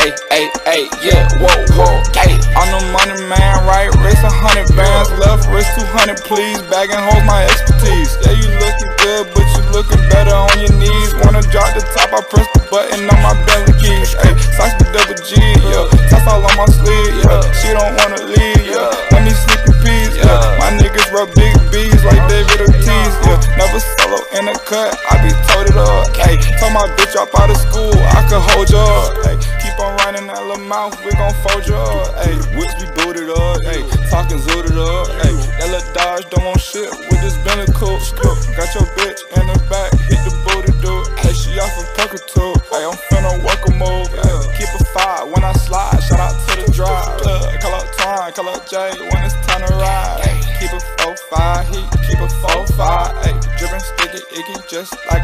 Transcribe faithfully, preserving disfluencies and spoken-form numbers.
Ay, ay, ay, yeah, whoa, whoa, ay. On the money, man, right wrist a hundred bands, left wrist two hundred, please. Bagging hoes my expertise. Yeah, you looking good, but you looking better on your knees. Wanna drop the top, I press the button on my Bentley keys. Ay, socks with double G, yeah. Tats all on my sleeve, yeah. She don't wanna leave, yeah. Let me sleep in peace, yeah. My niggas rub big B's like David Ortiz, yeah. Never solo in the cut, I be toted up. Ay, told my bitch drop out of school, I could hold you up. Ay, keep on running that little mouth, we gon' fold you up. Ay, whips be booted up, ay, talking zooted up. Ay, that little Dodge don't want shit with this Bentley coupe. Got your bitch in the back, hit the booty dude. Ay, she off a poker too. Ay, I'm finna work a move. Ay, keep a five when I slide, shout out to the drive. Uh, call up Twine, call up Jay when it's time to ride. Ay, keep a four five, he keep a four five. Ay, drippin' sticky, icky, just like